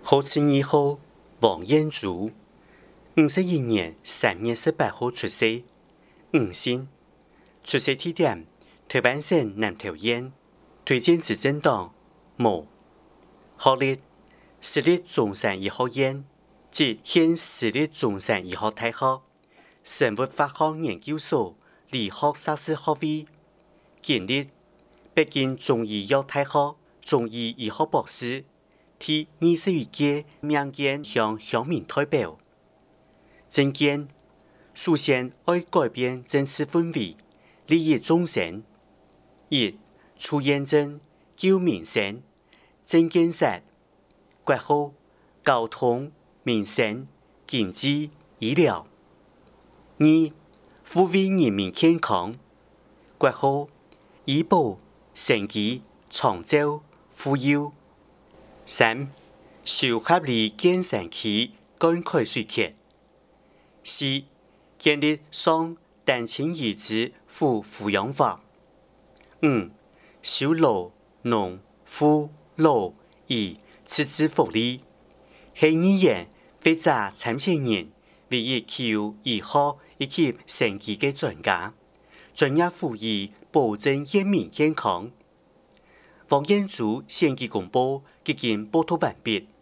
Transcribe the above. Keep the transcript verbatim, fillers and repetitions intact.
好七二號王彥祖，五十一年三月十八號出世，五姓，出生地點台灣省南投縣，推薦執政黨無，學歷私立中山醫學院及現私立中山醫學大學生物化學研究所理學碩士學位，經歷北京中醫藥大學中醫醫學博士，第二十一屆民間鄉鄉民代表。政見首先愛改變政治氛圍，利益眾生。一、出驗證救民生，政見實，括號交通、民生、經濟、醫療。二、護衛人民健康，括號醫保、生計、長照、富有。三、修合理建成期灌溉水渠。四、建立雙單親移植婦撫養法。五、修老、農、婦、老、醫赤字福利，係議員或者參選人唯一具有醫學以及生計的專家，專業輔以保證人民健康。王彥祖選舉公報已經報道完畢。